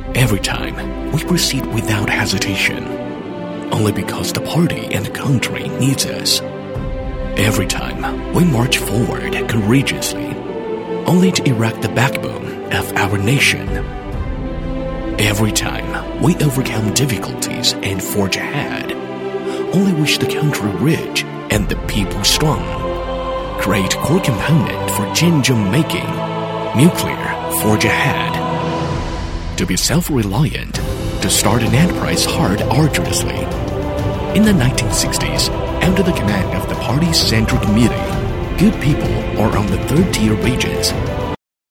Every time, we proceed without hesitation, only because the party and the country needs us. Every time, we march forward courageously, only to erect the backbone of our nation. Every time, we overcome difficulties and forge ahead, only wish the country rich and the people strong. Great core component for Jinzhong making, nuclear forge ahead. To be self-reliant, to start an enterprise hard arduously. In the 1960s, under the command of the party's Central Committee, good people are on the third-tier regions